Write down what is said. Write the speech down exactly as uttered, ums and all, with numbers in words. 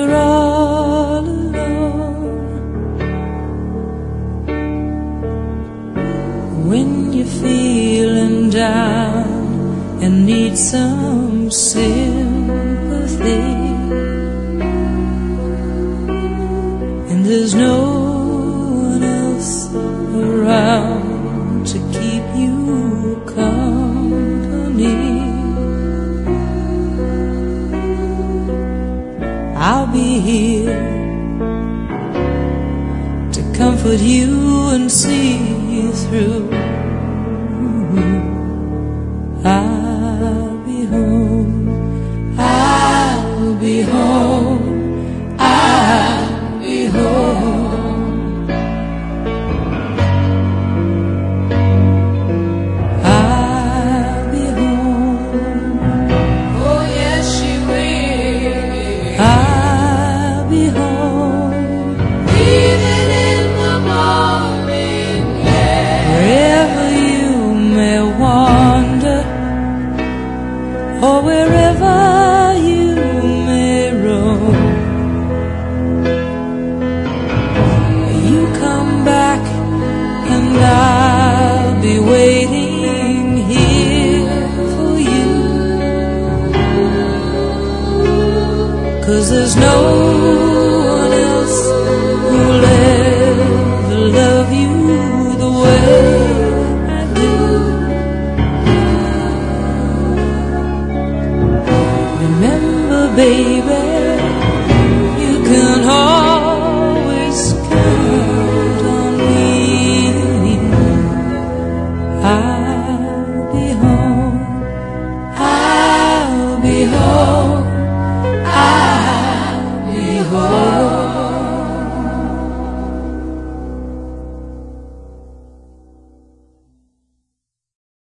you're all alone, when you're feeling down and need some sympathy, and there's no one else around to keep you company, I'll be here to comfort you and see you through. I'll be home, I'll be home, I'll be home. I'll be home. Oh yes, she will. I'll be home, even in the morning, yeah. Wherever you may wander, or wherever you may roam, you come back and I'll be waiting here for you, 'cause there's no one else who'll ever love you the way I do. Remember, baby,